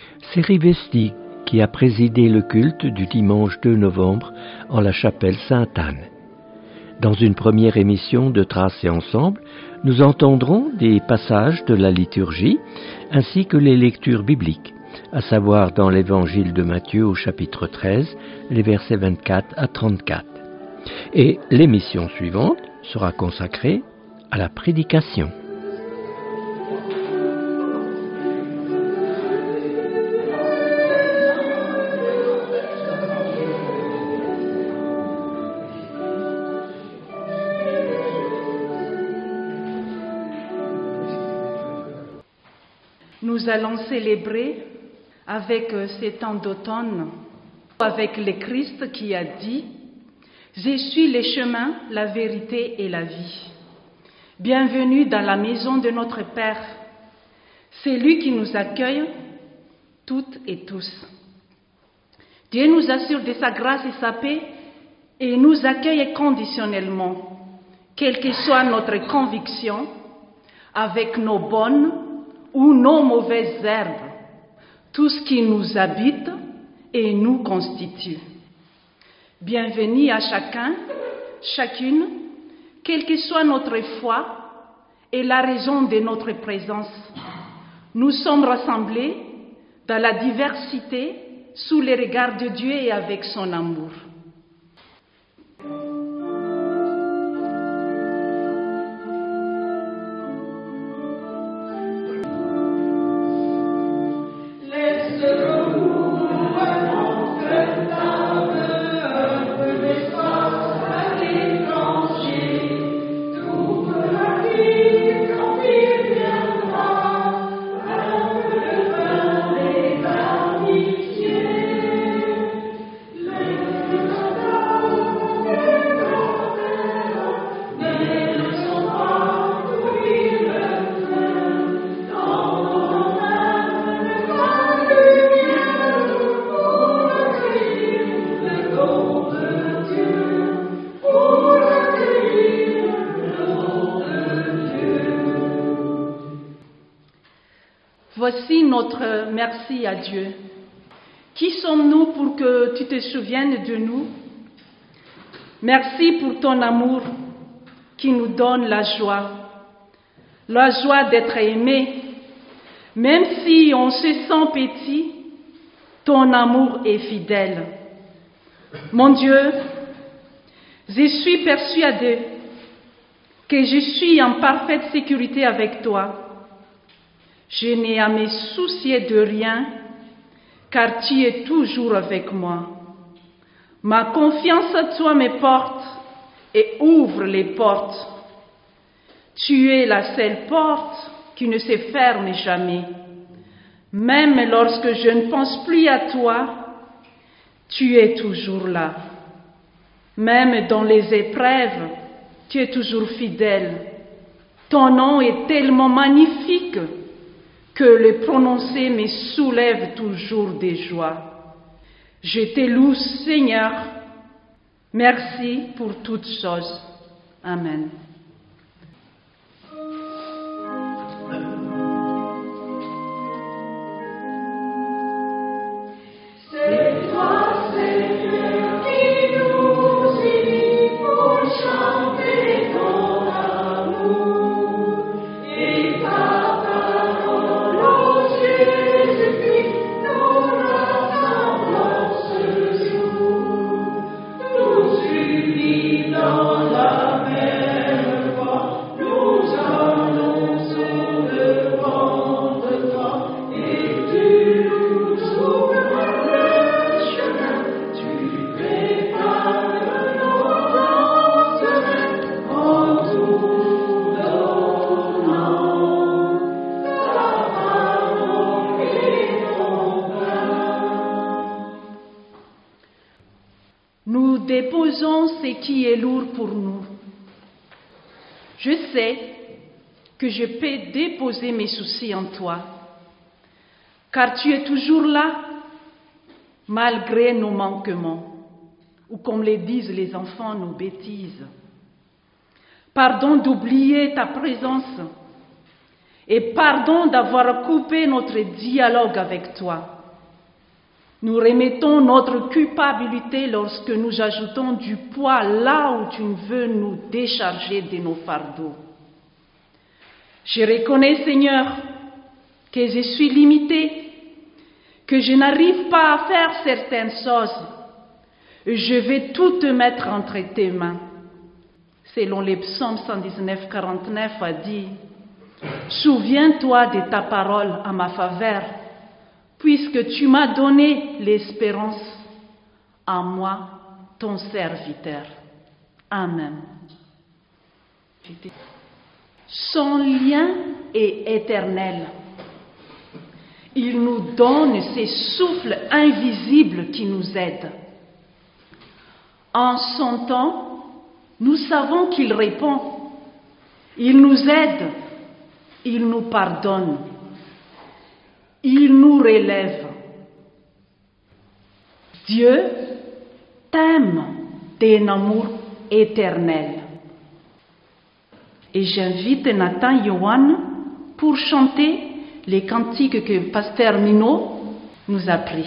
C'est Rivesti qui a présidé le culte du dimanche 2 novembre en la chapelle Sainte-Anne. Dans une première émission de Traces et Ensemble, nous entendrons des passages de la liturgie ainsi que les lectures bibliques, à savoir dans l'évangile de Matthieu au chapitre 13, les versets 24 à 34. Et l'émission suivante sera consacrée à la prédication. Nous allons célébrer avec ces temps d'automne, avec le Christ qui a dit « Je suis le chemin, la vérité et la vie ». Bienvenue dans la maison de notre Père. C'est lui qui nous accueille, toutes et tous. Dieu nous assure de sa grâce et sa paix et nous accueille conditionnellement, quelle que soit notre conviction, avec nos bonnes ou nos mauvaises herbes, tout ce qui nous habite et nous constitue. Bienvenue à chacun, chacune, quelle que soit notre foi et la raison de notre présence. Nous sommes rassemblés dans la diversité sous les regards de Dieu et avec son amour. Voici notre merci à Dieu. Qui sommes-nous pour que tu te souviennes de nous? Merci pour ton amour qui nous donne la joie d'être aimé. Même si on se sent petit, ton amour est fidèle. Mon Dieu, je suis persuadée que je suis en parfaite sécurité avec toi. Je n'ai à me soucier de rien, car tu es toujours avec moi. Ma confiance à toi me porte et ouvre les portes. Tu es la seule porte qui ne se ferme jamais. Même lorsque je ne pense plus à toi, tu es toujours là. Même dans les épreuves, tu es toujours fidèle. Ton nom est tellement magnifique que le prononcer me soulève toujours de joie. Je te loue, Seigneur. Merci pour toutes choses. Amen. Nous déposons ce qui est lourd pour nous. Je sais que je peux déposer mes soucis en toi, car tu es toujours là, malgré nos manquements, ou comme le disent les enfants, nos bêtises. Pardon d'oublier ta présence, et pardon d'avoir coupé notre dialogue avec toi. Nous remettons notre culpabilité lorsque nous ajoutons du poids là où tu veux nous décharger de nos fardeaux. Je reconnais, Seigneur, que je suis limitée, que je n'arrive pas à faire certaines choses. Je vais tout te mettre entre tes mains. Selon les psaumes 119, 49 a dit, « Souviens-toi de ta parole à ma faveur, puisque tu m'as donné l'espérance en moi, ton serviteur. » Amen. Son lien est éternel. Il nous donne ces souffles invisibles qui nous aident. En son temps, nous savons qu'il répond. Il nous aide. Il nous pardonne. Il nous relève. Dieu t'aime d'un amour éternel. Et j'invite Nathan Yohan pour chanter les cantiques que Pasteur Minot nous a pris.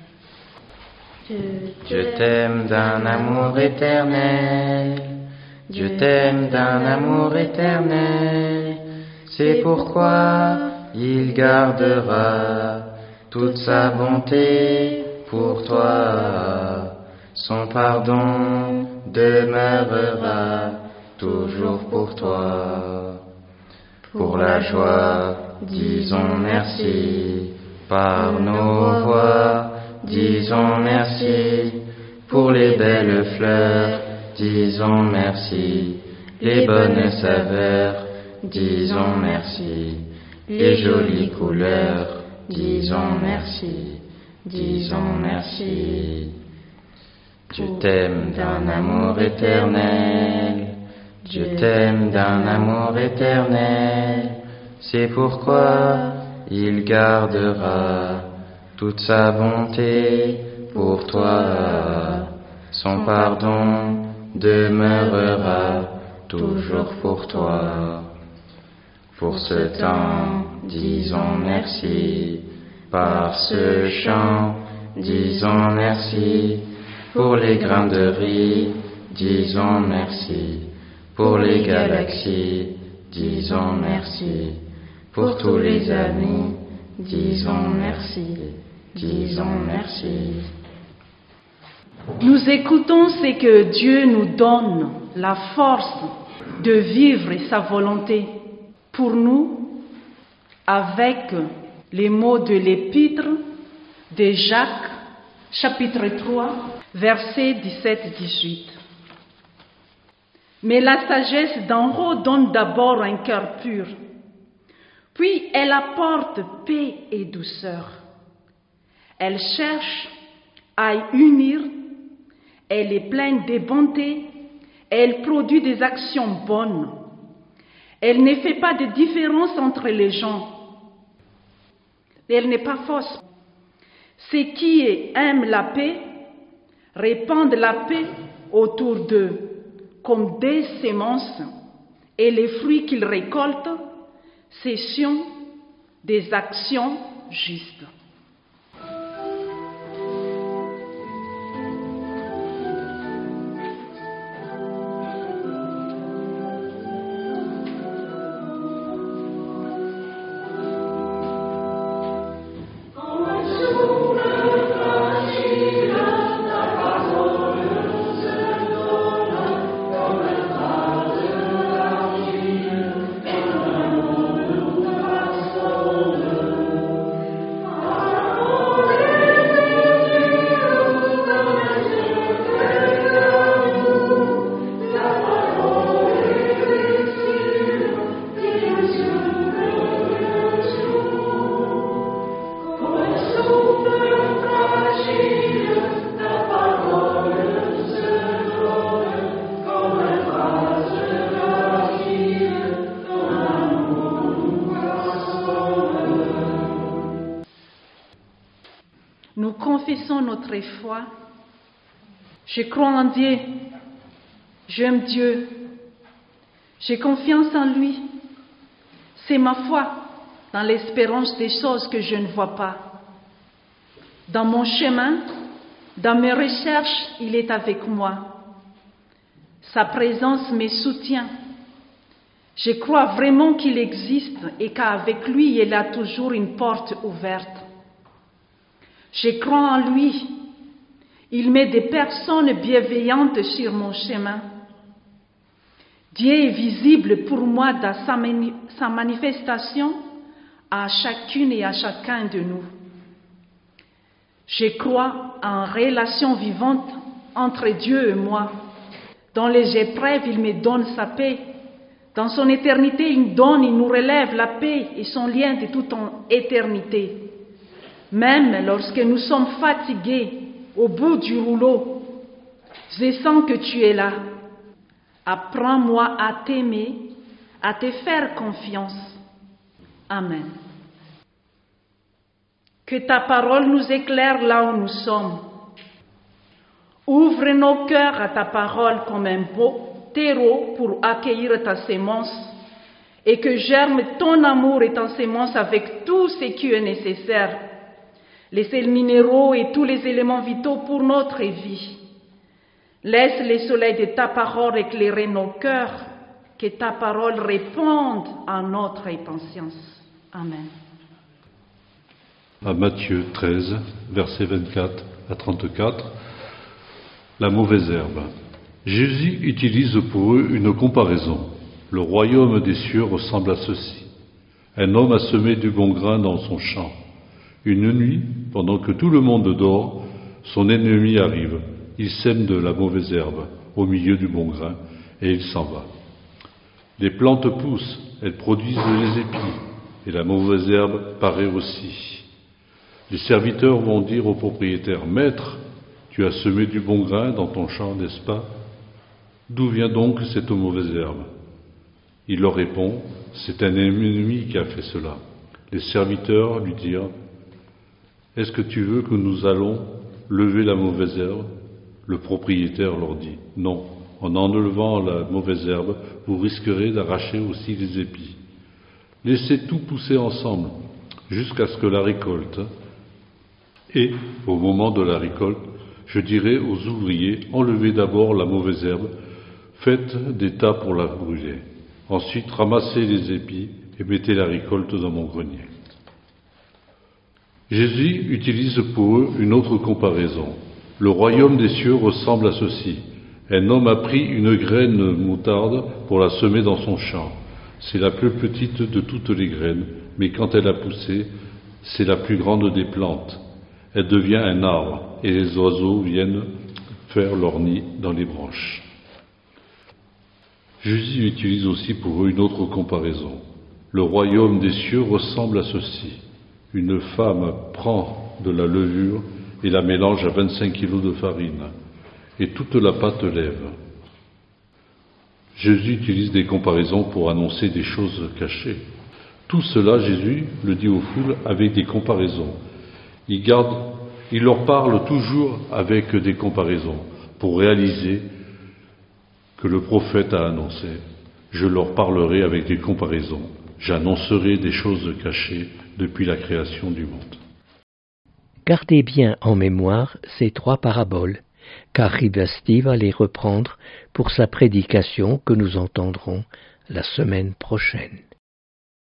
Je t'aime d'un amour éternel, je t'aime d'un amour éternel, c'est pourquoi il gardera toute sa bonté pour toi. Son pardon demeurera toujours pour toi. Pour la joie, disons merci, par nos voix, disons merci. Pour les belles fleurs, disons merci. Les bonnes saveurs, disons merci. Les jolies couleurs, disons merci. Disons merci. Je t'aime d'un amour éternel. Je t'aime d'un amour éternel. C'est pourquoi il gardera toute sa bonté pour toi. Son pardon demeurera toujours pour toi. Pour ce temps, disons merci. Par ce chant, disons merci. Pour les grains de riz, disons merci. Pour les galaxies, disons merci. Pour tous les amis, disons merci. Disons merci. Nous écoutons ce que Dieu nous donne, la force de vivre sa volonté pour nous, avec les mots de l'épître de Jacques, chapitre 3, versets 17-18. Mais la sagesse d'en haut donne d'abord un cœur pur, puis elle apporte paix et douceur. Elle cherche à unir, elle est pleine de bonté, elle produit des actions bonnes. Elle ne fait pas de différence entre les gens. Elle n'est pas fausse. Ceux qui aiment la paix répandent la paix autour d'eux comme des semences, et les fruits qu'ils récoltent, ce sont des actions justes. Nous confessons notre foi. Je crois en Dieu. J'aime Dieu. J'ai confiance en lui. C'est ma foi dans l'espérance des choses que je ne vois pas. Dans mon chemin, dans mes recherches, il est avec moi. Sa présence me soutient. Je crois vraiment qu'il existe et qu'avec lui, il a toujours une porte ouverte. Je crois en lui. Il met des personnes bienveillantes sur mon chemin. Dieu est visible pour moi dans sa manifestation à chacune et à chacun de nous. Je crois en relation vivante entre Dieu et moi. Dans les épreuves, il me donne sa paix. Dans son éternité, il nous relève la paix et son lien de toute en éternité. Même lorsque nous sommes fatigués, au bout du rouleau, je sens que tu es là. Apprends-moi à t'aimer, à te faire confiance. Amen. Que ta parole nous éclaire là où nous sommes. Ouvre nos cœurs à ta parole comme un beau terreau pour accueillir ta sémence et que germe ton amour et ta sémence avec tout ce qui est nécessaire, les sels minéraux et tous les éléments vitaux pour notre vie. Laisse le soleil de ta parole éclairer nos cœurs, que ta parole réponde à notre impatience. Amen. À Matthieu 13, versets 24 à 34, la mauvaise herbe. Jésus utilise pour eux une comparaison. Le royaume des cieux ressemble à ceci. Un homme a semé du bon grain dans son champ. Une nuit, pendant que tout le monde dort, son ennemi arrive. Il sème de la mauvaise herbe au milieu du bon grain et il s'en va. Les plantes poussent, elles produisent les épis et la mauvaise herbe paraît aussi. Les serviteurs vont dire au propriétaire: « Maître, tu as semé du bon grain dans ton champ, n'est-ce pas? D'où vient donc cette mauvaise herbe ?» Il leur répond: « C'est un ennemi qui a fait cela. » Les serviteurs lui dirent: « Est-ce que tu veux que nous allons lever la mauvaise herbe ?» Le propriétaire leur dit: « Non, en enlevant la mauvaise herbe, vous risquerez d'arracher aussi les épis. Laissez tout pousser ensemble jusqu'à ce que la récolte. Et, au moment de la récolte, je dirai aux ouvriers: enlevez d'abord la mauvaise herbe, faites des tas pour la brûler. Ensuite, ramassez les épis et mettez la récolte dans mon grenier. » Jésus utilise pour eux une autre comparaison. Le royaume des cieux ressemble à ceci. Un homme a pris une graine de moutarde pour la semer dans son champ. C'est la plus petite de toutes les graines, mais quand elle a poussé, c'est la plus grande des plantes. Elle devient un arbre, et les oiseaux viennent faire leur nid dans les branches. Jésus utilise aussi pour eux une autre comparaison. Le royaume des cieux ressemble à ceci. Une femme prend de la levure et la mélange à 25 kilos de farine, et toute la pâte lève. Jésus utilise des comparaisons pour annoncer des choses cachées. Tout cela, Jésus le dit aux foules avec des comparaisons. Il leur parle toujours avec des comparaisons pour réaliser que le prophète a annoncé. Je leur parlerai avec des comparaisons. J'annoncerai des choses cachées depuis la création du monde. Gardez bien en mémoire ces 3 paraboles, car Rivasti va les reprendre pour sa prédication que nous entendrons la semaine prochaine.